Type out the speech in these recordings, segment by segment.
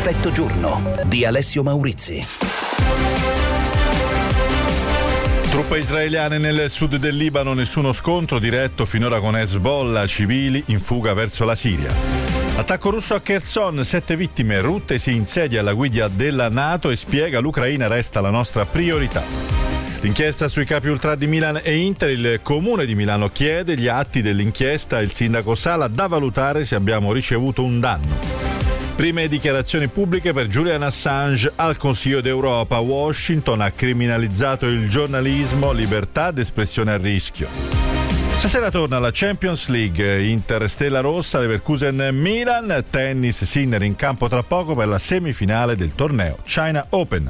Perfetto giorno di Alessio Maurizi. Truppe israeliane nel sud del Libano, nessuno scontro diretto finora con Hezbollah, civili in fuga verso la Siria. Attacco russo a Kherson, 7 vittime, Rutte si insedia alla guida della NATO e spiega: l'Ucraina resta la nostra priorità. L'inchiesta sui capi ultra di Milan e Inter, il comune di Milano chiede gli atti dell'inchiesta, il sindaco Sala da valutare se abbiamo ricevuto un danno. Prime dichiarazioni pubbliche per Julian Assange al Consiglio d'Europa. Washington ha criminalizzato il giornalismo, libertà d'espressione a rischio. Stasera torna la Champions League, Inter Stella Rossa, Leverkusen Milan, tennis Sinner in campo tra poco per la semifinale del torneo China Open.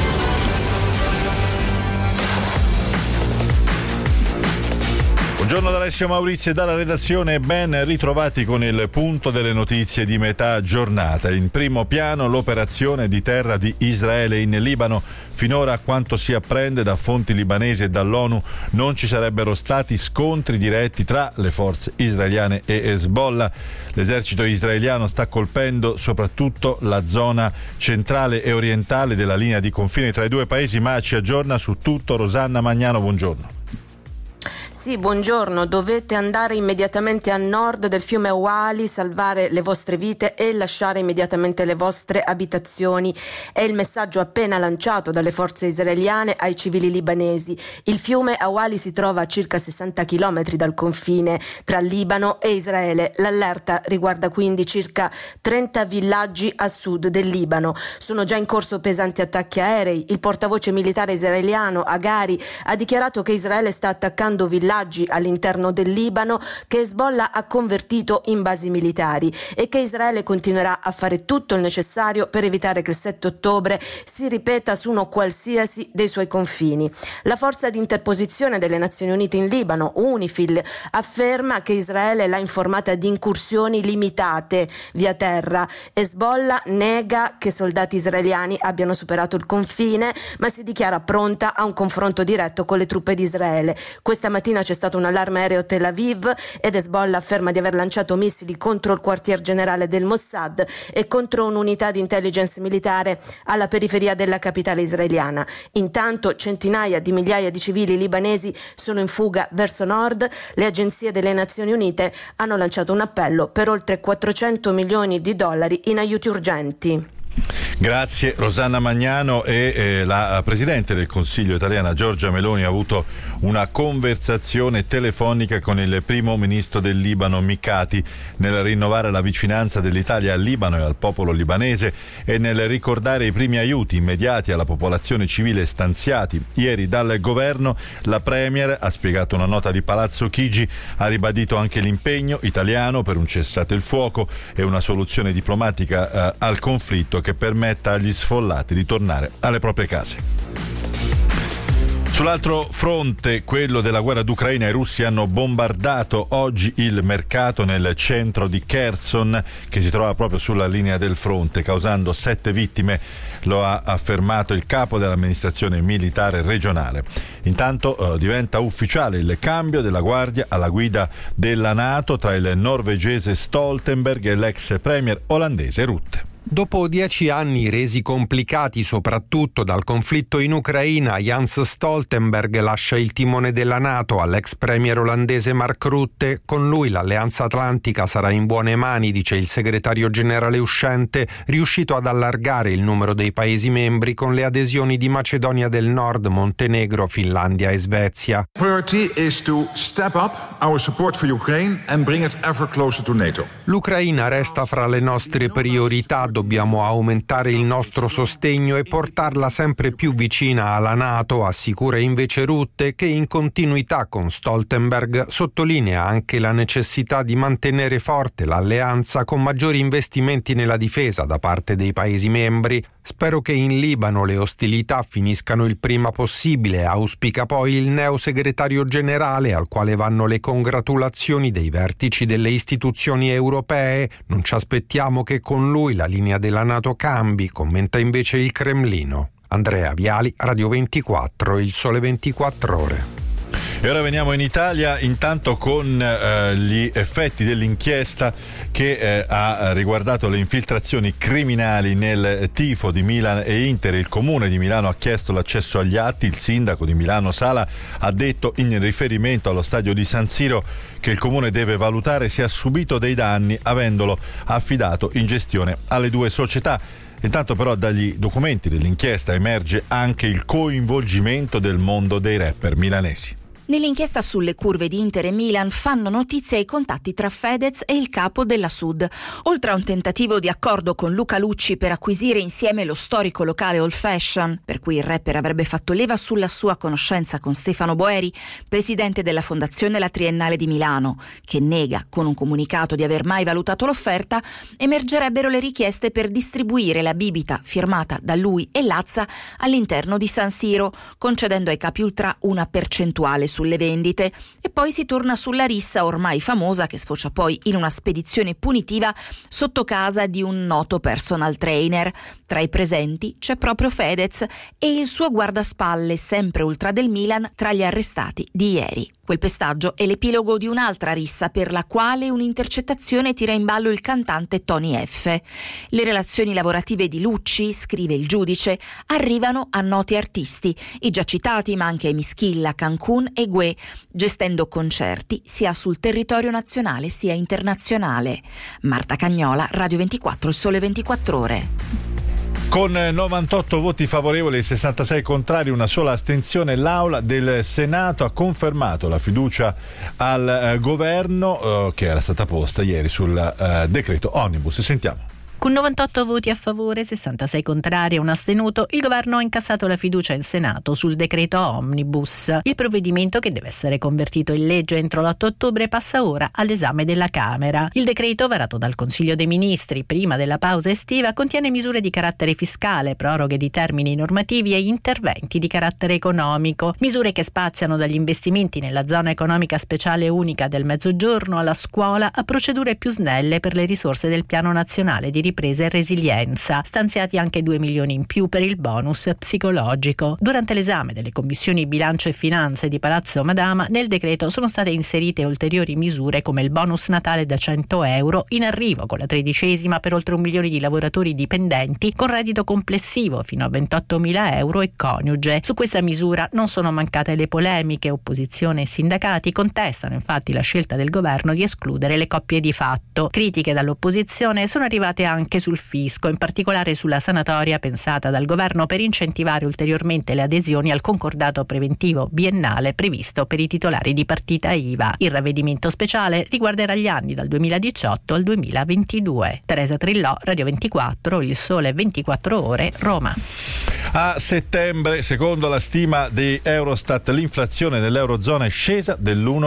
Buongiorno da Alessio Maurizi e dalla redazione, ben ritrovati con il punto delle notizie di metà giornata. In primo piano l'operazione di terra di Israele in Libano. Finora, a quanto si apprende da fonti libanesi e dall'ONU, non ci sarebbero stati scontri diretti tra le forze israeliane e Hezbollah. L'esercito israeliano sta colpendo soprattutto la zona centrale e orientale della linea di confine tra i due paesi, ma ci aggiorna su tutto Rosanna Magnano, buongiorno. Sì, buongiorno. Dovete andare immediatamente a nord del fiume Awali, salvare le vostre vite e lasciare immediatamente le vostre abitazioni. È il messaggio appena lanciato dalle forze israeliane ai civili libanesi. Il fiume Awali si trova a circa 60 chilometri dal confine tra Libano e Israele. L'allerta riguarda quindi circa 30 villaggi a sud del Libano. Sono già in corso pesanti attacchi aerei. Il portavoce militare israeliano Hagari ha dichiarato che Israele sta attaccando villaggi all'interno del Libano che Hezbollah ha convertito in basi militari e che Israele continuerà a fare tutto il necessario per evitare che il 7 ottobre si ripeta su uno qualsiasi dei suoi confini. La forza di interposizione delle Nazioni Unite in Libano, UNIFIL, afferma che Israele l'ha informata di incursioni limitate via terra. Hezbollah nega che soldati israeliani abbiano superato il confine, ma si dichiara pronta a un confronto diretto con le truppe di Israele. Questa mattina c'è stato un allarme aereo a Tel Aviv ed Hezbollah afferma di aver lanciato missili contro il quartier generale del Mossad e contro un'unità di intelligence militare alla periferia della capitale israeliana. Intanto centinaia di migliaia di civili libanesi sono in fuga verso nord. Le agenzie delle Nazioni Unite hanno lanciato un appello per oltre 400 milioni di dollari in aiuti urgenti. Grazie Rosanna Magnano. La Presidente del Consiglio italiana Giorgia Meloni ha avuto una conversazione telefonica con il primo ministro del Libano Mikati nel rinnovare la vicinanza dell'Italia al Libano e al popolo libanese e nel ricordare i primi aiuti immediati alla popolazione civile stanziati. Ieri dal governo la Premier ha spiegato una nota di Palazzo Chigi, ha ribadito anche l'impegno italiano per un cessate il fuoco e una soluzione diplomatica al conflitto che permetta agli sfollati di tornare alle proprie case. Sull'altro fronte, quello della guerra d'Ucraina, i russi hanno bombardato oggi il mercato nel centro di Kherson, che si trova proprio sulla linea del fronte, causando 7 vittime, lo ha affermato il capo dell'amministrazione militare regionale. Intanto diventa ufficiale il cambio della guardia alla guida della NATO tra il norvegese Stoltenberg e l'ex premier olandese Rutte. Dopo 10 anni resi complicati soprattutto dal conflitto in Ucraina, Jens Stoltenberg lascia il timone della NATO all'ex premier olandese Mark Rutte. Con lui l'Alleanza Atlantica sarà in buone mani, dice il segretario generale uscente, riuscito ad allargare il numero dei Paesi membri con le adesioni di Macedonia del Nord, Montenegro, Finlandia e Svezia. Priority is to step up our support for Ukraine and bring it ever closer to NATO. L'Ucraina resta fra le nostre priorità. Dobbiamo aumentare il nostro sostegno e portarla sempre più vicina alla NATO, assicura invece Rutte, che in continuità con Stoltenberg sottolinea anche la necessità di mantenere forte l'alleanza con maggiori investimenti nella difesa da parte dei Paesi membri. Spero che in Libano le ostilità finiscano il prima possibile, auspica poi il neosegretario generale, al quale vanno le congratulazioni dei vertici delle istituzioni europee. Non ci aspettiamo che con lui la linea della NATO cambi, commenta invece il Cremlino. Andrea Viali, Radio 24, Il Sole 24 Ore. E ora veniamo in Italia, intanto con gli effetti dell'inchiesta che ha riguardato le infiltrazioni criminali nel tifo di Milan e Inter. Il Comune di Milano ha chiesto l'accesso agli atti. Il sindaco di Milano Sala ha detto, in riferimento allo stadio di San Siro, che il Comune deve valutare se ha subito dei danni avendolo affidato in gestione alle due società. Intanto però dagli documenti dell'inchiesta emerge anche il coinvolgimento del mondo dei rapper milanesi. Nell'inchiesta sulle curve di Inter e Milan fanno notizia i contatti tra Fedez e il capo della Sud, oltre a un tentativo di accordo con Luca Lucci per acquisire insieme lo storico locale Old Fashion, per cui il rapper avrebbe fatto leva sulla sua conoscenza con Stefano Boeri, presidente della Fondazione La Triennale di Milano, che nega con un comunicato di aver mai valutato l'offerta. Emergerebbero le richieste per distribuire la bibita firmata da lui e Lazza all'interno di San Siro, concedendo ai capi ultra una percentuale sulle vendite, e poi si torna sulla rissa ormai famosa che sfocia poi in una spedizione punitiva sotto casa di un noto personal trainer. Tra i presenti c'è proprio Fedez e il suo guardaspalle, sempre ultra del Milan, tra gli arrestati di ieri. Quel pestaggio è l'epilogo di un'altra rissa per la quale un'intercettazione tira in ballo il cantante Tony F. Le relazioni lavorative di Lucci, scrive il giudice, arrivano a noti artisti, i già citati ma anche Mischilla, Cancun e Guè, gestendo concerti sia sul territorio nazionale sia internazionale. Marta Cagnola, Radio 24, Il Sole 24 Ore. Con 98 voti favorevoli e 66 contrari, una sola astensione, l'Aula del Senato ha confermato la fiducia al governo che era stata posta ieri sul decreto Omnibus. Sentiamo. Con 98 voti a favore, 66 contrari e un astenuto, il governo ha incassato la fiducia in Senato sul decreto Omnibus. Il provvedimento, che deve essere convertito in legge entro l'8 ottobre, passa ora all'esame della Camera. Il decreto, varato dal Consiglio dei Ministri prima della pausa estiva, contiene misure di carattere fiscale, proroghe di termini normativi e interventi di carattere economico. Misure che spaziano dagli investimenti nella zona economica speciale unica del Mezzogiorno alla scuola a procedure più snelle per le risorse del Piano Nazionale di Ripresa e Resilienza, stanziati anche 2 milioni in più per il bonus psicologico. Durante l'esame delle commissioni bilancio e finanze di Palazzo Madama, nel decreto sono state inserite ulteriori misure come il bonus Natale da 100 euro, in arrivo con la 13ª per oltre 1 milione di lavoratori dipendenti con reddito complessivo fino a 28.000 euro e coniuge. Su questa misura non sono mancate le polemiche. Opposizione e sindacati contestano infatti la scelta del governo di escludere le coppie di fatto. Critiche dall'opposizione sono arrivate anche sul fisco, in particolare sulla sanatoria pensata dal governo per incentivare ulteriormente le adesioni al concordato preventivo biennale previsto per i titolari di partita IVA. Il ravvedimento speciale riguarderà gli anni dal 2018 al 2022. Teresa Trillò, Radio 24, Il Sole 24 Ore, Roma. A settembre, secondo la stima di Eurostat, l'inflazione nell'Eurozona è scesa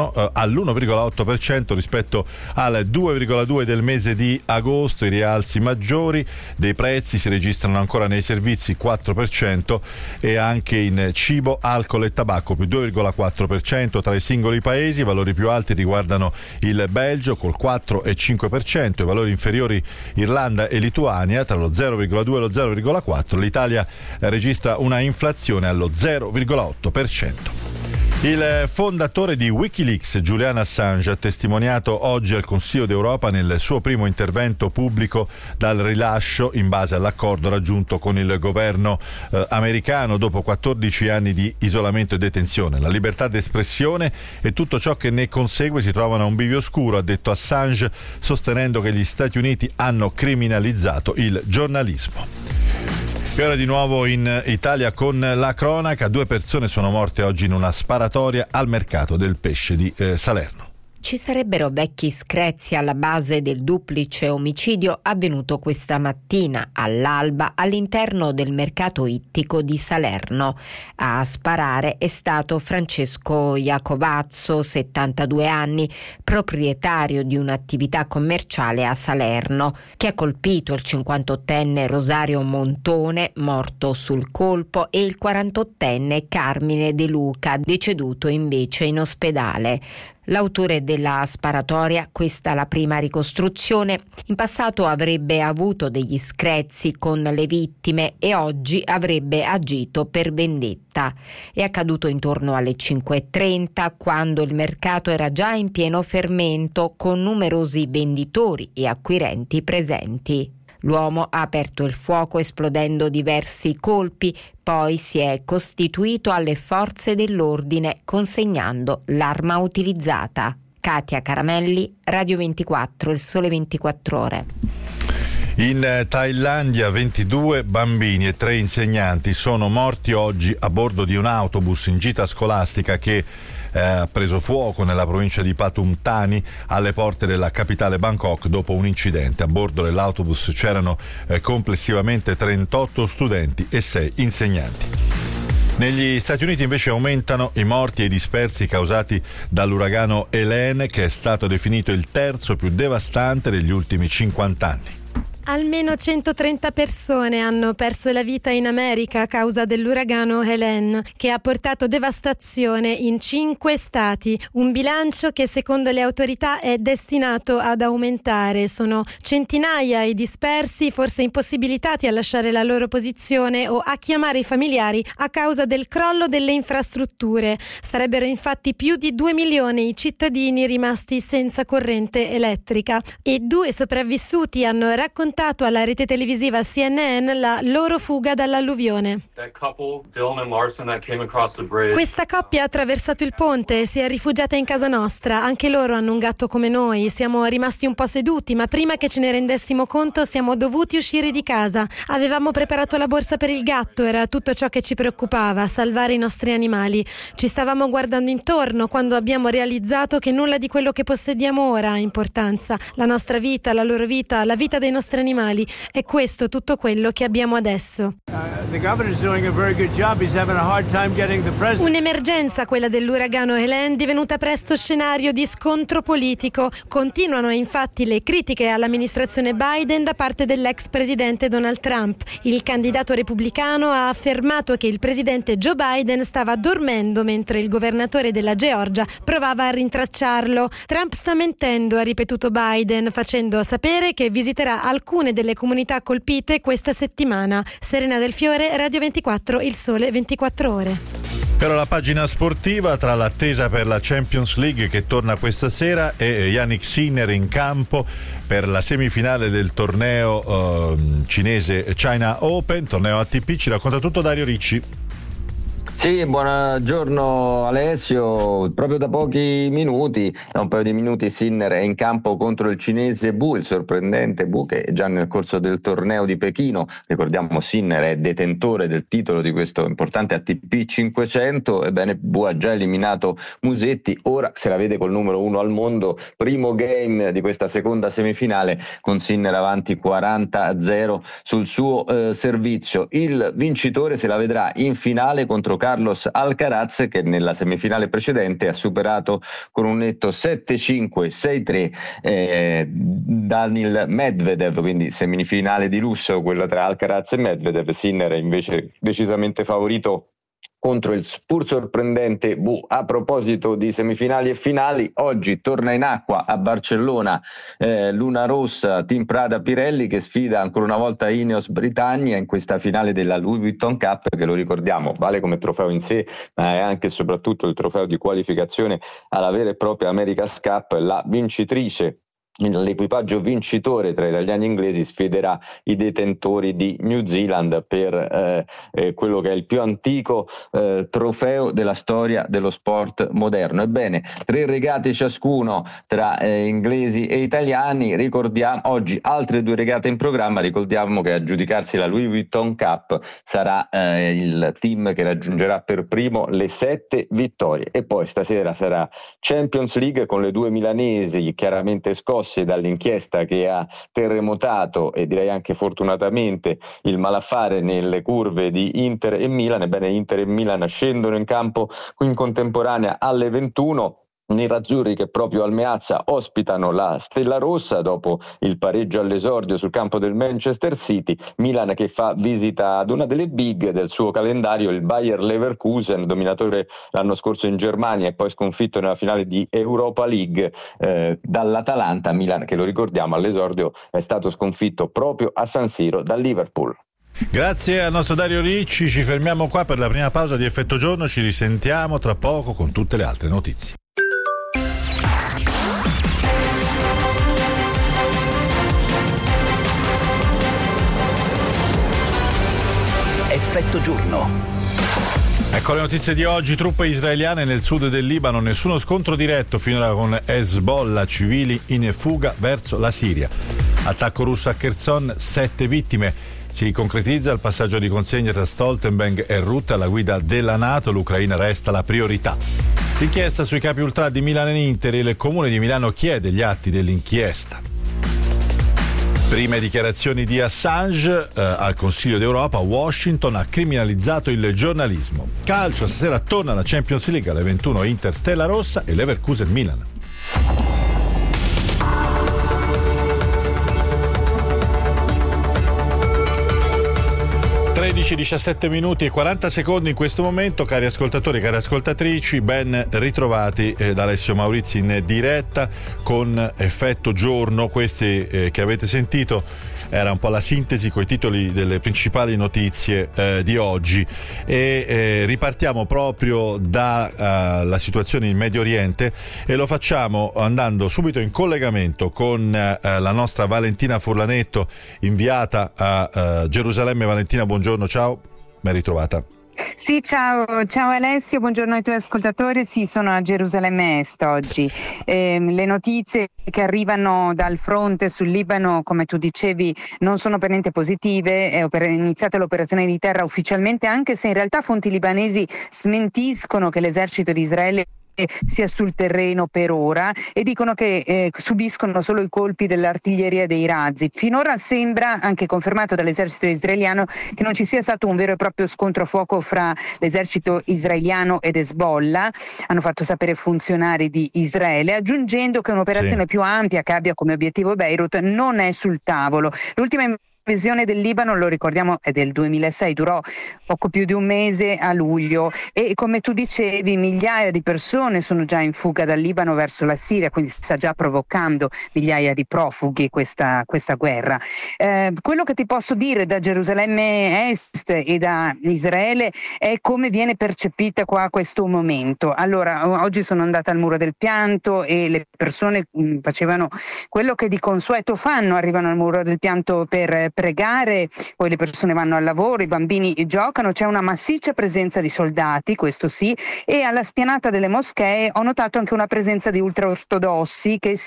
all'1,8% rispetto al 2,2% del mese di agosto. I rialzi maggiori dei prezzi si registrano ancora nei servizi, 4%, e anche in cibo, alcol e tabacco, più 2,4% tra i singoli paesi. I valori più alti riguardano il Belgio col 4 e 5%, i valori inferiori Irlanda e Lituania tra lo 0,2 e lo 0,4%. L'Italia registra una inflazione allo 0,8%. Il fondatore di Wikileaks, Julian Assange, ha testimoniato oggi al Consiglio d'Europa nel suo primo intervento pubblico dal rilascio in base all'accordo raggiunto con il governo americano dopo 14 anni di isolamento e detenzione. La libertà d'espressione e tutto ciò che ne consegue si trovano a un bivio oscuro, ha detto Assange, sostenendo che gli Stati Uniti hanno criminalizzato il giornalismo. E ora di nuovo in Italia con la cronaca. 2 persone sono morte oggi in una sparatoria al mercato del pesce di Salerno. Ci sarebbero vecchi screzi alla base del duplice omicidio avvenuto questa mattina all'alba all'interno del mercato ittico di Salerno. A sparare è stato Francesco Iacovazzo, 72 anni, proprietario di un'attività commerciale a Salerno, che ha colpito il 58enne Rosario Montone, morto sul colpo, e il 48enne Carmine De Luca, deceduto invece in ospedale. L'autore della sparatoria, questa la prima ricostruzione, in passato avrebbe avuto degli screzi con le vittime e oggi avrebbe agito per vendetta. È accaduto intorno alle 5:30, quando il mercato era già in pieno fermento, con numerosi venditori e acquirenti presenti. L'uomo ha aperto il fuoco esplodendo diversi colpi, poi si è costituito alle forze dell'ordine consegnando l'arma utilizzata. Katia Caramelli, Radio 24, Il Sole 24 Ore. In Thailandia 22 bambini e 3 insegnanti sono morti oggi a bordo di un autobus in gita scolastica che ha preso fuoco nella provincia di Pathum Thani alle porte della capitale Bangkok dopo un incidente. A bordo dell'autobus c'erano complessivamente 38 studenti e 6 insegnanti. Negli Stati Uniti invece aumentano i morti e i dispersi causati dall'uragano Helene, che è stato definito il terzo più devastante degli ultimi 50 anni. Almeno 130 persone hanno perso la vita in America a causa dell'uragano Helene, che ha portato devastazione in 5 stati, un bilancio che secondo le autorità è destinato ad aumentare. Sono centinaia i dispersi, forse impossibilitati a lasciare la loro posizione o a chiamare i familiari a causa del crollo delle infrastrutture. Sarebbero infatti più di 2 milioni i cittadini rimasti senza corrente elettrica e 2 sopravvissuti hanno raccontato alla rete televisiva CNN la loro fuga dall'alluvione. Questa coppia ha attraversato il ponte e si è rifugiata in casa nostra. Anche loro hanno un gatto come noi. Siamo rimasti un po' seduti, ma prima che ce ne rendessimo conto siamo dovuti uscire di casa. Avevamo preparato la borsa per il gatto, era tutto ciò che ci preoccupava, salvare i nostri animali. Ci stavamo guardando intorno quando abbiamo realizzato che nulla di quello che possediamo ora ha importanza. La nostra vita, la loro vita, la vita dei nostri animali. È questo tutto quello che abbiamo adesso. Un'emergenza, quella dell'uragano Helene, divenuta presto scenario di scontro politico. Continuano infatti le critiche all'amministrazione Biden da parte dell'ex presidente Donald Trump. Il candidato repubblicano ha affermato che il presidente Joe Biden stava dormendo mentre il governatore della Georgia provava a rintracciarlo. Trump sta mentendo, ha ripetuto Biden, facendo sapere che visiterà alcune delle comunità colpite questa settimana. Serena Del Fiore, Radio 24, Il Sole 24 Ore. Per la pagina sportiva, tra l'attesa per la Champions League che torna questa sera e Jannik Sinner in campo per la semifinale del torneo cinese China Open, torneo ATP, ci racconta tutto Dario Ricci. Sì, buongiorno Alessio. Proprio da pochi minuti, da un paio di minuti, Sinner è in campo contro il cinese Bu, il sorprendente Bu che già nel corso del torneo di Pechino, ricordiamo Sinner è detentore del titolo di questo importante ATP 500, ebbene Bu ha già eliminato Musetti, ora se la vede col numero 1 al mondo, primo game di questa seconda semifinale con Sinner avanti 40-0 sul suo servizio. Il vincitore se la vedrà in finale contro Carlos Alcaraz, che nella semifinale precedente ha superato con un netto 7-5, 6-3 Daniil Medvedev, quindi semifinale di lusso quella tra Alcaraz e Medvedev. Sinner è invece decisamente favorito contro il pur sorprendente Bu. A proposito di semifinali e finali, oggi torna in acqua a Barcellona Luna Rossa Team Prada Pirelli, che sfida ancora una volta Ineos Britannia in questa finale della Louis Vuitton Cup, che lo ricordiamo vale come trofeo in sé, ma è anche e soprattutto il trofeo di qualificazione alla vera e propria America's Cup. La vincitrice, l'equipaggio vincitore tra italiani e inglesi, sfiderà i detentori di New Zealand per quello che è il più antico trofeo della storia dello sport moderno. Ebbene, 3 regate ciascuno tra inglesi e italiani. Ricordiamo oggi altre 2 regate in programma. Ricordiamo che a giudicarsi la Louis Vuitton Cup sarà il team che raggiungerà per primo le 7 vittorie, e poi stasera sarà Champions League con le 2 milanesi chiaramente scosse dall'inchiesta che ha terremotato, e direi anche fortunatamente, il malaffare nelle curve di Inter e Milan. Ebbene, Inter e Milan scendono in campo in contemporanea alle 21. nerazzurri che proprio al Meazza ospitano la Stella Rossa dopo il pareggio all'esordio sul campo del Manchester City. Milan che fa visita ad una delle big del suo calendario, il Bayer Leverkusen, dominatore l'anno scorso in Germania e poi sconfitto nella finale di Europa League dall'Atalanta. Milan, che lo ricordiamo, all'esordio è stato sconfitto proprio a San Siro dal Liverpool. Grazie al nostro Dario Ricci, ci fermiamo qua per la prima pausa di Effetto Giorno, ci risentiamo tra poco con tutte le altre notizie. Effetto Giorno. Ecco le notizie di oggi. Truppe israeliane nel sud del Libano, nessuno scontro diretto finora con Hezbollah, civili in fuga verso la Siria. Attacco russo a Kherson, 7 vittime. Si concretizza il passaggio di consegna tra Stoltenberg e Rutte alla guida della NATO, l'Ucraina resta la priorità. Inchiesta sui capi ultra di Milano e Inter, il Comune di Milano chiede gli atti dell'inchiesta. Prime dichiarazioni di Assange al Consiglio d'Europa, Washington ha criminalizzato il giornalismo. Calcio, stasera torna la Champions League alle 21, Inter Stella Rossa e Leverkusen Milan. 13-17 minuti e 40 secondi in questo momento, cari ascoltatori, cari ascoltatrici, ben ritrovati da Alessio Maurizi in diretta con Effetto Giorno. Questi che avete sentito era un po' la sintesi coi titoli delle principali notizie di oggi e ripartiamo proprio dalla situazione in Medio Oriente e lo facciamo andando subito in collegamento con la nostra Valentina Furlanetto, inviata a Gerusalemme. Valentina, buongiorno, ciao, ben ritrovata. Sì, ciao Alessio, buongiorno ai tuoi ascoltatori. Sì, sono a Gerusalemme Est oggi. Le notizie che arrivano dal fronte sul Libano, come tu dicevi, non sono per niente positive. È iniziata l'operazione di terra ufficialmente, anche se in realtà fonti libanesi smentiscono che l'esercito di Israele sia sul terreno per ora e dicono che subiscono solo i colpi dell'artiglieria e dei razzi. Finora sembra, anche confermato dall'esercito israeliano, che non ci sia stato un vero e proprio scontro a fuoco fra l'esercito israeliano ed Hezbollah, hanno fatto sapere funzionari di Israele, aggiungendo che un'operazione più ampia che abbia come obiettivo Beirut non è sul tavolo. L'ultima invasione del Libano, lo ricordiamo, è del 2006, durò poco più di un mese a luglio e come tu dicevi migliaia di persone sono già in fuga dal Libano verso la Siria, quindi sta già provocando migliaia di profughi questa guerra. Quello che ti posso dire da Gerusalemme Est e da Israele è come viene percepita qua questo momento. Allora, oggi sono andata al Muro del Pianto e le persone facevano quello che di consueto fanno, arrivano al Muro del Pianto per pregare, poi le persone vanno al lavoro, i bambini giocano, c'è una massiccia presenza di soldati, questo sì, e alla spianata delle moschee ho notato anche una presenza di ultraortodossi che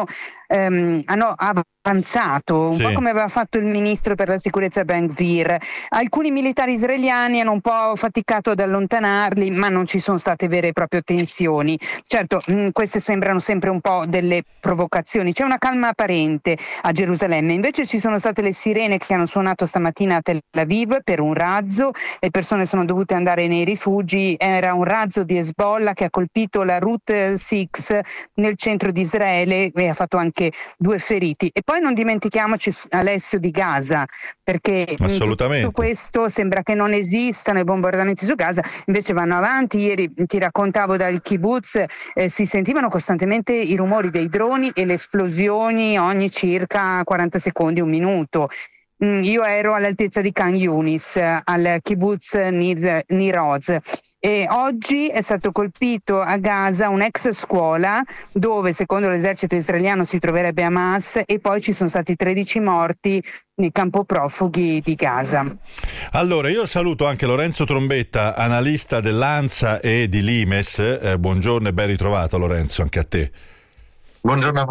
hanno avanzato, un po' come aveva fatto il ministro per la sicurezza Ben-Gvir. Alcuni militari israeliani hanno un po' faticato ad allontanarli, ma non ci sono state vere e proprie tensioni. Certo, queste sembrano sempre un po' delle provocazioni. C'è una calma apparente a Gerusalemme, invece ci sono state le sirene che hanno suonato stamattina a Tel Aviv per un razzo, le persone sono dovute andare nei rifugi. Era un razzo di Hezbollah che ha colpito la Route 6 nel centro di Israele e ha fatto anche 2 feriti. E poi non dimentichiamoci, Alessio, di Gaza, perché tutto questo sembra che non esistano i bombardamenti su Gaza, invece vanno avanti. Ieri ti raccontavo dal kibbutz, si sentivano costantemente i rumori dei droni e le esplosioni ogni circa 40 secondi, un minuto. Io ero all'altezza di Khan Yunis, al kibbutz Nir Oz. E oggi è stato colpito a Gaza un'ex scuola dove secondo l'esercito israeliano si troverebbe Hamas e poi ci sono stati 13 morti nel campo profughi di Gaza. Allora io saluto anche Lorenzo Trombetta, analista dell'ANSA e di Limes. Buongiorno e ben ritrovato Lorenzo, anche a te. Buongiorno a voi.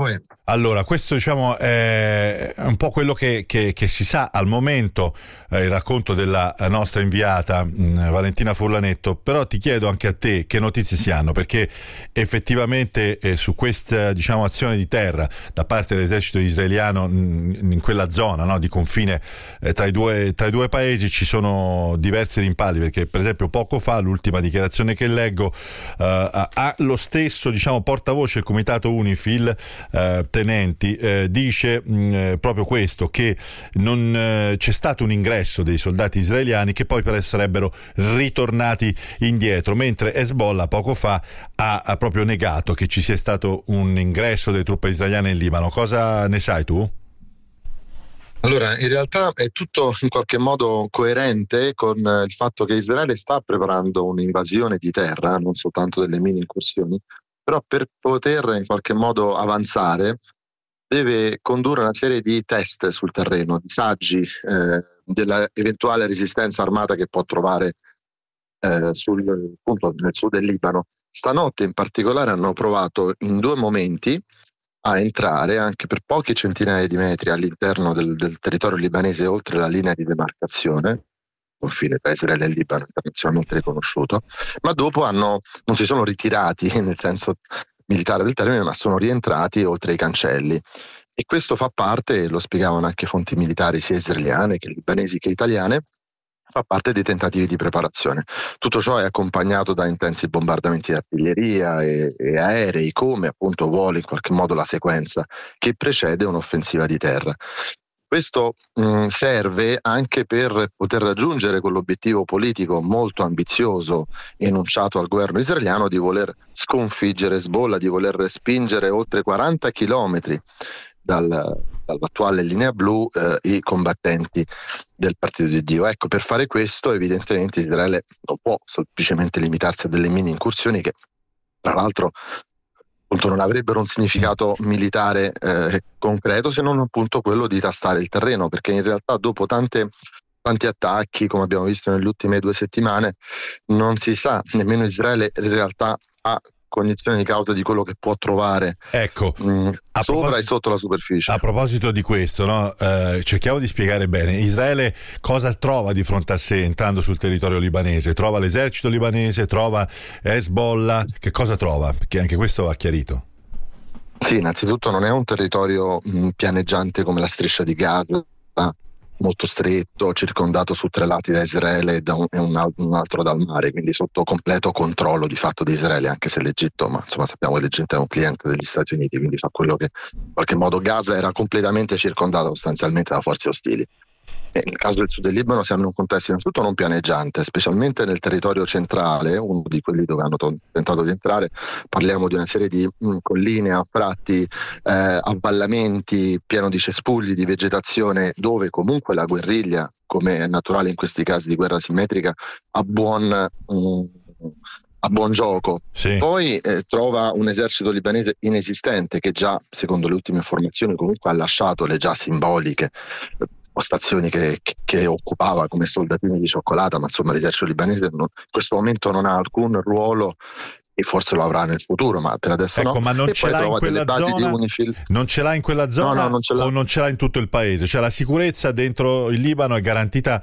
Allora, questo diciamo è un po' quello che si sa al momento, il racconto della nostra inviata Valentina Furlanetto, però ti chiedo anche a te che notizie si hanno, perché effettivamente su questa diciamo azione di terra da parte dell'esercito israeliano in quella zona, no, di confine tra i due paesi ci sono diversi rimpalli, perché per esempio poco fa l'ultima dichiarazione che leggo ha lo stesso diciamo portavoce del comitato UNIFIL Tenenti dice proprio questo, che non c'è stato un ingresso dei soldati israeliani che poi però sarebbero ritornati indietro, mentre Hezbollah poco fa ha proprio negato che ci sia stato un ingresso delle truppe israeliane in Libano. Cosa ne sai tu? Allora, in realtà è tutto in qualche modo coerente con il fatto che Israele sta preparando un'invasione di terra, non soltanto delle mini incursioni, però per poter in qualche modo avanzare deve condurre una serie di test sul terreno, di saggi della eventuale resistenza armata che può trovare appunto nel sud del Libano. Stanotte in particolare hanno provato in 2 momenti a entrare anche per poche centinaia di metri all'interno del territorio libanese, oltre la linea di demarcazione, confine tra Israele e Libano internazionalmente riconosciuto, ma dopo non si sono ritirati nel senso militare del termine, ma sono rientrati oltre i cancelli. E questo fa parte, lo spiegavano anche fonti militari sia israeliane che libanesi che italiane, fa parte dei tentativi di preparazione. Tutto ciò è accompagnato da intensi bombardamenti di artiglieria e aerei, come appunto vuole in qualche modo la sequenza che precede un'offensiva di terra. Questo serve anche per poter raggiungere quell'obiettivo politico molto ambizioso enunciato al governo israeliano di voler sconfiggere Hezbollah, di voler spingere oltre 40 chilometri dall'attuale linea blu i combattenti del Partito di Dio. Ecco, per fare questo evidentemente Israele non può semplicemente limitarsi a delle mini incursioni che tra l'altro appunto non avrebbero un significato militare concreto, se non appunto quello di tastare il terreno, perché in realtà dopo tanti attacchi, come abbiamo visto nelle ultime 2 settimane, non si sa, nemmeno Israele in realtà ha cognizione di causa di quello che può trovare sopra e sotto la superficie. A proposito di questo, no? Cerchiamo di spiegare bene. Israele cosa trova di fronte a sé entrando sul territorio libanese? Trova l'esercito libanese, trova Hezbollah, che cosa trova? Perché anche questo va chiarito. Sì, innanzitutto non è un territorio pianeggiante come la striscia di Gaza, molto stretto, circondato su 3 lati da Israele e un altro dal mare, quindi sotto completo controllo di fatto di Israele, anche se l'Egitto, ma insomma sappiamo che l'Egitto è un cliente degli Stati Uniti, quindi fa quello che in qualche modo. Gaza era completamente circondata sostanzialmente da forze ostili. E nel caso del sud del Libano siamo in un contesto innanzitutto non pianeggiante, specialmente nel territorio centrale, uno di quelli dove hanno tentato di entrare. Parliamo di una serie di colline, affratti, avvallamenti, pieno di cespugli, di vegetazione, dove comunque la guerriglia, come è naturale in questi casi di guerra simmetrica, ha buon gioco. Sì. Poi trova un esercito libanese inesistente che già, secondo le ultime informazioni, comunque ha lasciato le già simboliche postazioni che occupava come soldatini di cioccolata, ma insomma l'esercito libanese in questo momento non ha alcun ruolo e forse lo avrà nel futuro, ma per adesso no. Ma non e ce poi l'ha in quella zona? Non ce l'ha in quella zona? No, non ce l'ha. O non ce l'ha in tutto il paese? Cioè la sicurezza dentro il Libano è garantita,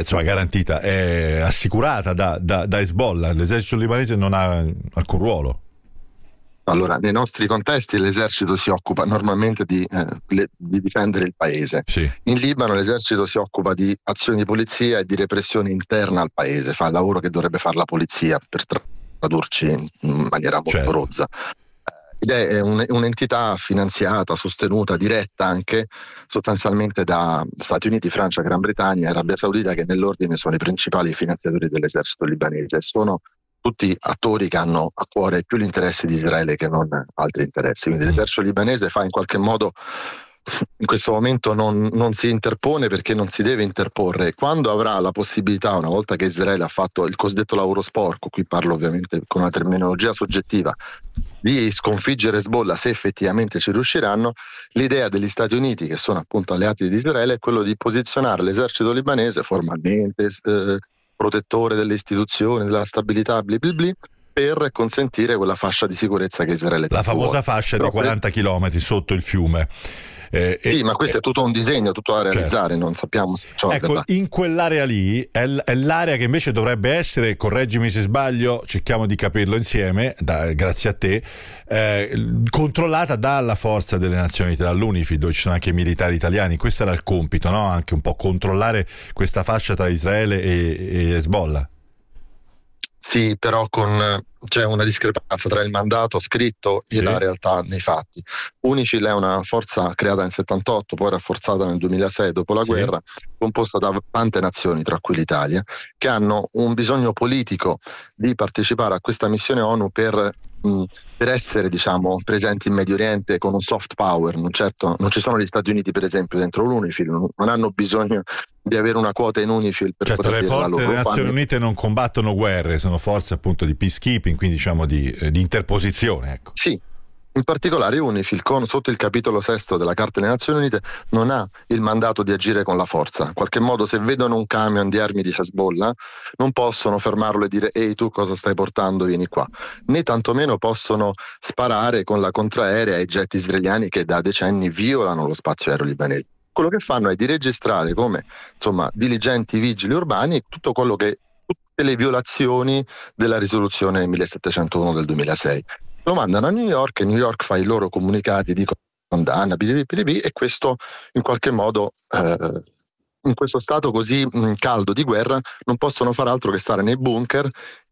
è assicurata da Hezbollah. L'esercito libanese non ha alcun ruolo. Allora, nei nostri contesti l'esercito si occupa normalmente di difendere il paese. Sì. In Libano l'esercito si occupa di azioni di polizia e di repressione interna al paese, fa il lavoro che dovrebbe fare la polizia, per tradurci in maniera molto rozza. Ed è un'entità finanziata, sostenuta, diretta anche sostanzialmente da Stati Uniti, Francia, Gran Bretagna e Arabia Saudita, che nell'ordine sono i principali finanziatori dell'esercito libanese. Sono tutti attori che hanno a cuore più gli interessi di Israele che non altri interessi. Quindi l'esercito libanese fa in qualche modo, in questo momento non si interpone perché non si deve interporre. Quando avrà la possibilità, una volta che Israele ha fatto il cosiddetto lavoro sporco, qui parlo ovviamente con una terminologia soggettiva, di sconfiggere Hezbollah, se effettivamente ci riusciranno, l'idea degli Stati Uniti, che sono appunto alleati di Israele, è quello di posizionare l'esercito libanese formalmente protettore delle istituzioni, della stabilità, per consentire quella fascia di sicurezza che Israele la famosa vuole. fascia di 40 chilometri sotto il fiume. Sì, ma questo è tutto un disegno, tutto da realizzare, certo. Non sappiamo se ciò ecco, in quell'area lì è l'area che invece dovrebbe essere, correggimi se sbaglio, cerchiamo di capirlo insieme, grazie a te, controllata dalla forza delle Nazioni Unite, dall'UNIFIL, dove ci sono anche i militari italiani. Questo era il compito, no? Anche un po' controllare questa fascia tra Israele e Hezbollah. Sì, però c'è una discrepanza tra il mandato scritto e la realtà nei fatti. UNIFIL è una forza creata nel 78, poi rafforzata nel 2006 dopo la guerra, composta da tante nazioni, tra cui l'Italia, che hanno un bisogno politico di partecipare a questa missione ONU per essere, diciamo, presenti in Medio Oriente con un soft power. Non ci sono gli Stati Uniti, per esempio, dentro l'UNIFIL, non hanno bisogno di avere una quota in UNIFIL per poter dire la loro. Le forze delle Nazioni Unite non combattono guerre, sono forze appunto di peacekeeping, quindi diciamo di interposizione, ecco. Sì. In particolare UNIFIL, sotto il capitolo 6 della Carta delle Nazioni Unite, non ha il mandato di agire con la forza. In qualche modo, se vedono un camion di armi di Hezbollah, non possono fermarlo e dire «Ehi, tu cosa stai portando? Vieni qua». Né tantomeno possono sparare con la contraerea ai jet israeliani che da decenni violano lo spazio aereo libanese. Quello che fanno è di registrare come, insomma, diligenti vigili urbani tutte le violazioni della risoluzione 1701 del 2006. Lo mandano a New York e New York fa i loro comunicati di condanna, e questo in qualche modo in questo stato così caldo di guerra non possono far altro che stare nei bunker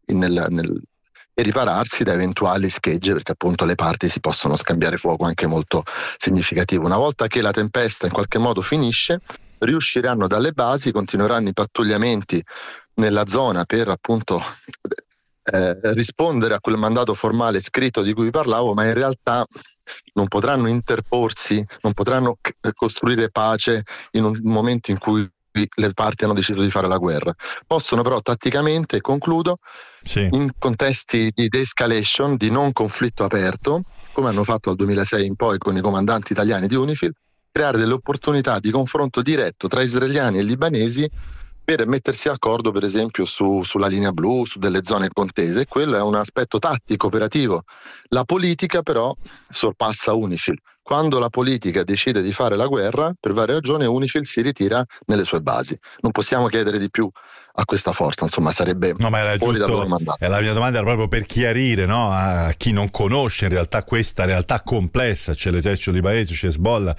e ripararsi da eventuali schegge, perché appunto le parti si possono scambiare fuoco anche molto significativo. Una volta che la tempesta in qualche modo finisce, riusciranno dalle basi, continueranno i pattugliamenti nella zona per appunto rispondere a quel mandato formale scritto di cui vi parlavo, ma in realtà non potranno interporsi, non potranno costruire pace in un momento in cui le parti hanno deciso di fare la guerra. Possono però tatticamente, concludo, in contesti di de-escalation, di non conflitto aperto, come hanno fatto dal 2006 in poi con i comandanti italiani di UNIFIL, creare delle opportunità di confronto diretto tra israeliani e libanesi per mettersi d'accordo, per esempio, sulla linea blu, su delle zone contese. Quello è un aspetto tattico, operativo. La politica però sorpassa UNIFIL. Quando la politica decide di fare la guerra, per varie ragioni, UNIFIL si ritira nelle sue basi. Non possiamo chiedere di più a questa forza, insomma, sarebbe fuori dal loro mandato. La mia domanda era proprio per chiarire, no, a chi non conosce in realtà questa realtà complessa. C'è l'esercito libanese, c'è Hezbollah,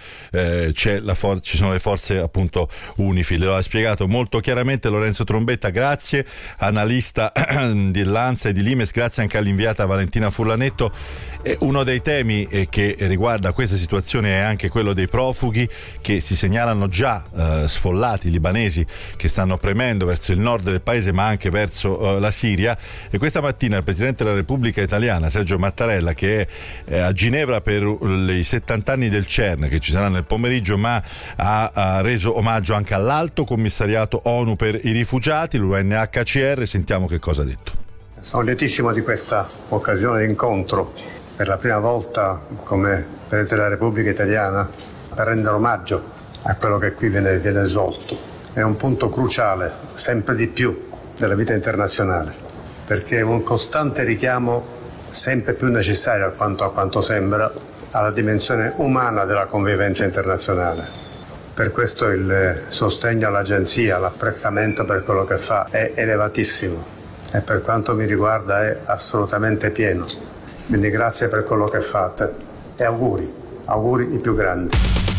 ci sono le forze appunto UNIFIL. Lo ha spiegato molto chiaramente Lorenzo Trombetta, grazie, analista di Lanza e di Limes, grazie anche all'inviata Valentina Furlanetto. Uno dei temi che riguarda questa situazione è anche quello dei profughi che si segnalano già sfollati, libanesi che stanno premendo verso il nord del paese ma anche verso la Siria, e questa mattina il Presidente della Repubblica Italiana Sergio Mattarella, che è a Ginevra per i 70 anni del CERN che ci saranno nel pomeriggio, ma ha reso omaggio anche all'Alto Commissariato ONU per i rifugiati, l'UNHCR. Sentiamo che cosa ha detto. Sono lietissimo di questa occasione di incontro per la prima volta come Presidente della Repubblica Italiana per rendere omaggio a quello che qui viene svolto. È un punto cruciale, sempre di più, della vita internazionale, perché è un costante richiamo sempre più necessario a quanto sembra alla dimensione umana della convivenza internazionale. Per questo il sostegno all'agenzia, l'apprezzamento per quello che fa è elevatissimo e per quanto mi riguarda è assolutamente pieno. Quindi grazie per quello che fate e auguri i più grandi.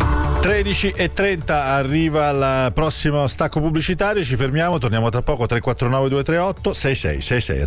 13:30 arriva il prossimo stacco pubblicitario, ci fermiamo, torniamo tra poco. 349 238 6666.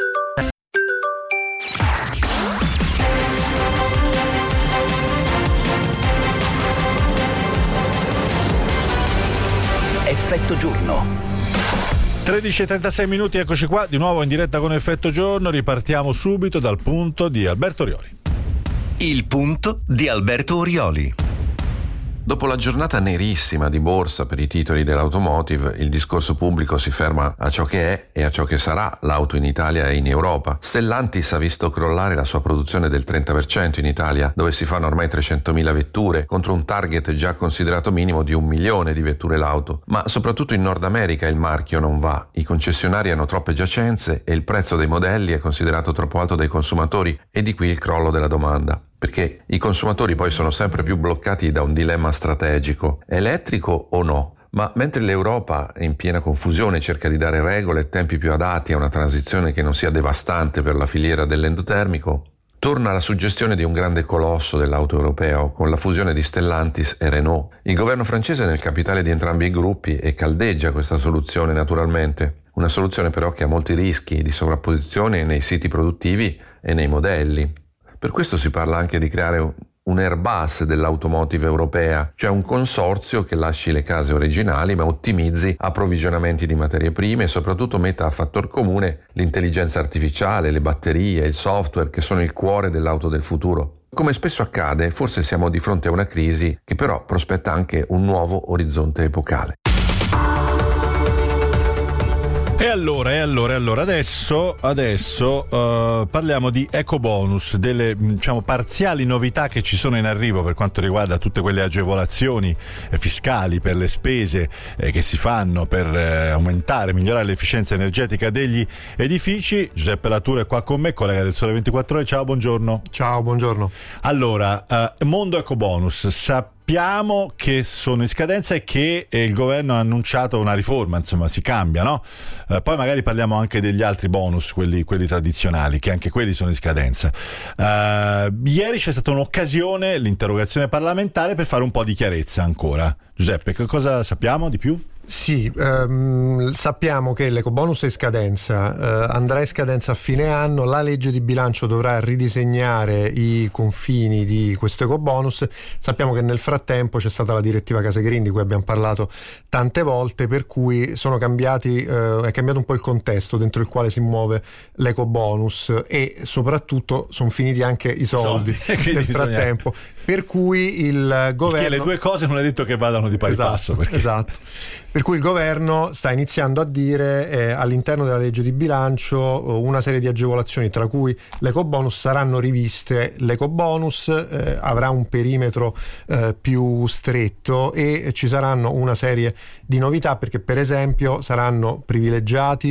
Effetto giorno. 13:36 minuti, eccoci qua di nuovo in diretta con Effetto Giorno. Ripartiamo subito dal punto di Alberto Orioli. Il punto di Alberto Orioli. Dopo la giornata nerissima di borsa per i titoli dell'automotive, il discorso pubblico si ferma a ciò che è e a ciò che sarà l'auto in Italia e in Europa. Stellantis ha visto crollare la sua produzione del 30% in Italia, dove si fanno ormai 300.000 vetture, contro un target già considerato minimo di 1 milione di vetture l'auto. Ma soprattutto in Nord America il marchio non va, i concessionari hanno troppe giacenze e il prezzo dei modelli è considerato troppo alto dai consumatori, e di qui il crollo della domanda. Perché i consumatori poi sono sempre più bloccati da un dilemma strategico: elettrico o no? Ma mentre l'Europa è in piena confusione, cerca di dare regole e tempi più adatti a una transizione che non sia devastante per la filiera dell'endotermico, torna la suggestione di un grande colosso dell'auto europeo con la fusione di Stellantis e Renault. Il governo francese è nel capitale di entrambi i gruppi e caldeggia questa soluzione naturalmente. Una soluzione però che ha molti rischi di sovrapposizione nei siti produttivi e nei modelli. Per questo si parla anche di creare un Airbus dell'automotive europea, cioè un consorzio che lasci le case originali ma ottimizzi approvvigionamenti di materie prime e soprattutto metta a fattor comune l'intelligenza artificiale, le batterie, il software, che sono il cuore dell'auto del futuro. Come spesso accade, forse siamo di fronte a una crisi che però prospetta anche un nuovo orizzonte epocale. E allora, adesso parliamo di ecobonus, delle parziali novità che ci sono in arrivo per quanto riguarda tutte quelle agevolazioni fiscali per le spese che si fanno per aumentare, migliorare l'efficienza energetica degli edifici. Giuseppe Latura è qua con me, collega del Sole 24 Ore. Ciao, buongiorno. Ciao, buongiorno. Allora, mondo ecobonus, sappiamo che sono in scadenza e che il governo ha annunciato una riforma, insomma si cambia, no? Poi magari parliamo anche degli altri bonus, quelli tradizionali, che anche quelli sono in scadenza. Ieri c'è stata un'occasione, l'interrogazione parlamentare, per fare un po' di chiarezza ancora. Giuseppe, che cosa sappiamo di più? Sì, sappiamo che l'ecobonus è in scadenza, andrà in scadenza a fine anno, la legge di bilancio dovrà ridisegnare i confini di questo ecobonus. Sappiamo che nel frattempo c'è stata la direttiva Case Green, di cui abbiamo parlato tante volte, per cui è cambiato un po' il contesto dentro il quale si muove l'ecobonus e soprattutto sono finiti anche i soldi nel frattempo, per cui il governo... Perché le due cose non è detto che vadano di pari passo. Esatto. Per cui il governo sta iniziando a dire all'interno della legge di bilancio una serie di agevolazioni, tra cui l'ecobonus, saranno riviste. L'ecobonus avrà un perimetro più stretto e ci saranno una serie di novità, perché per esempio saranno privilegiate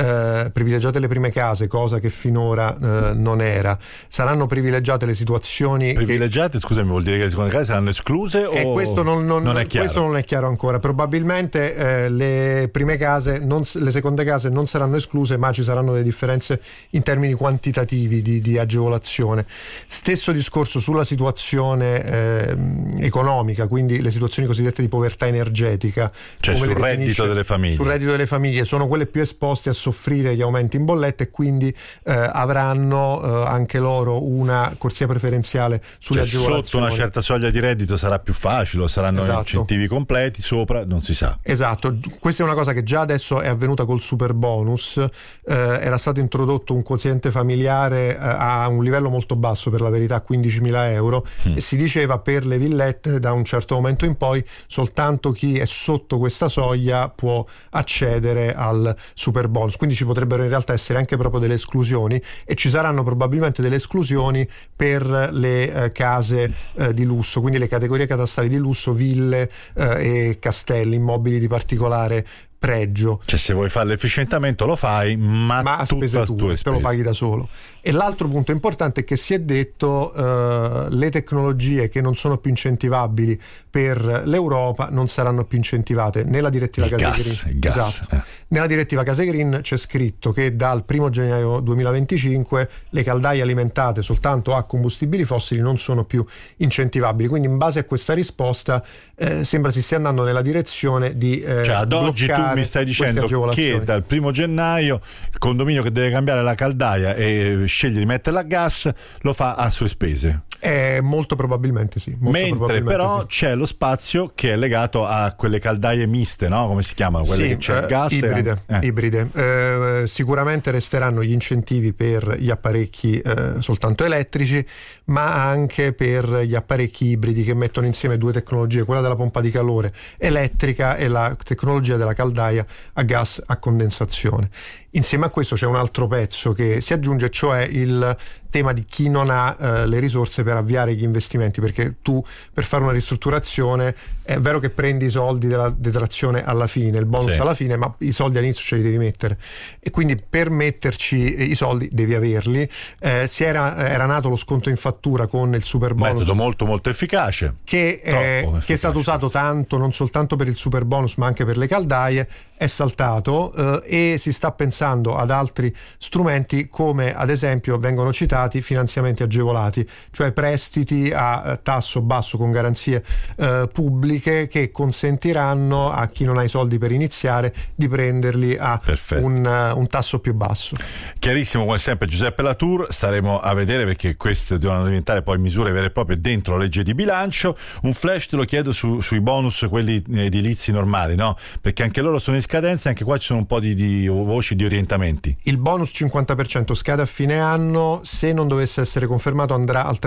le prime case, cosa che finora non era. Saranno privilegiate le situazioni privilegiate, scusami, vuol dire che le seconde case saranno escluse o questo non è chiaro? Questo non è chiaro ancora. Probabilmente le prime case, le seconde case non saranno escluse, ma ci saranno delle differenze in termini quantitativi di agevolazione. Stesso discorso sulla situazione economica, quindi le situazioni cosiddette di povertà energetica, cioè sul reddito delle famiglie. Sul reddito delle famiglie sono quelle più esposte a soffrire gli aumenti in bolletta e quindi avranno anche loro una corsia preferenziale sulle agevolazioni. Sotto una certa soglia di reddito sarà più facile, saranno incentivi completi, sopra non si sa. Esatto, questa è una cosa che già adesso è avvenuta col super bonus. Era stato introdotto un quoziente familiare a un livello molto basso, per la verità 15.000 euro, e si diceva per le villette da un certo momento in poi soltanto chi è sotto questa soglia può accedere al super bonus, quindi ci potrebbero in realtà essere anche proprio delle esclusioni, e ci saranno probabilmente delle esclusioni per le case di lusso, quindi le categorie catastali di lusso, ville e castelli, immobili di particolare pregio. Cioè, se vuoi fare l'efficientamento lo fai, ma a spese tue, te lo paghi da solo. E l'altro punto importante è che si è detto le tecnologie che non sono più incentivabili per l'Europa non saranno più incentivate. Nella direttiva Case Green, esatto. Nella direttiva Case Green c'è scritto che dal 1 gennaio 2025 le caldaie alimentate soltanto a combustibili fossili non sono più incentivabili. Quindi in base a questa risposta sembra si stia andando nella direzione di ad oggi tu mi stai dicendo che dal 1 gennaio il condominio che deve cambiare la caldaia e sceglie di metterla a gas lo fa a sue spese. Molto probabilmente sì. Mentre però c'è lo spazio che è legato a quelle caldaie miste, no? Come si chiamano? Quelle che c'è il gas ibride. Sicuramente resteranno gli incentivi per gli apparecchi soltanto elettrici, ma anche per gli apparecchi ibridi che mettono insieme due tecnologie, quella della pompa di calore elettrica e la tecnologia della caldaia a gas a condensazione. Insieme a questo c'è un altro pezzo che si aggiunge, cioè il tema di chi non ha le risorse per avviare gli investimenti, perché tu per fare una ristrutturazione è vero che prendi i soldi della detrazione alla fine, il bonus alla fine, ma i soldi all'inizio ce li devi mettere, e quindi per metterci i soldi devi averli. Era nato lo sconto in fattura con il super bonus, metodo molto molto efficace che è stato usato tanto non soltanto per il super bonus ma anche per le caldaie. È saltato e si sta pensando ad altri strumenti, come ad esempio vengono citati finanziamenti agevolati, cioè prestiti a tasso basso con garanzie pubbliche che consentiranno a chi non ha i soldi per iniziare di prenderli a un tasso più basso. Chiarissimo come sempre Giuseppe Latour, staremo a vedere perché queste devono diventare poi misure vere e proprie dentro la legge di bilancio. Un flash te lo chiedo sui bonus, quelli edilizi normali, no? Perché anche loro sono in scadenza, anche qua ci sono un po' di voci, di orientamenti. Il bonus 50% scade a fine anno, se non dovesse essere confermato andrà al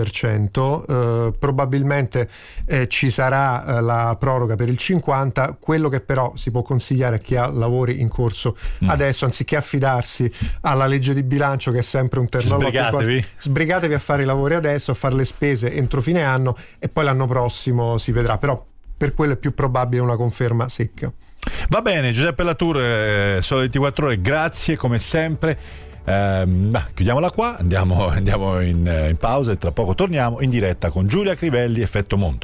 36%, probabilmente ci sarà la proroga per il 50%, quello che però si può consigliare a chi ha lavori in corso adesso, anziché affidarsi alla legge di bilancio che è sempre un terno sbrigatevi a fare i lavori adesso, a fare le spese entro fine anno e poi l'anno prossimo si vedrà, però per quello è più probabile una conferma secca. Va bene, Giuseppe Latour, Sole 24 Ore, grazie come sempre. Chiudiamola qua, andiamo in pausa e tra poco torniamo in diretta con Giulia Crivelli, Effetto Mondo.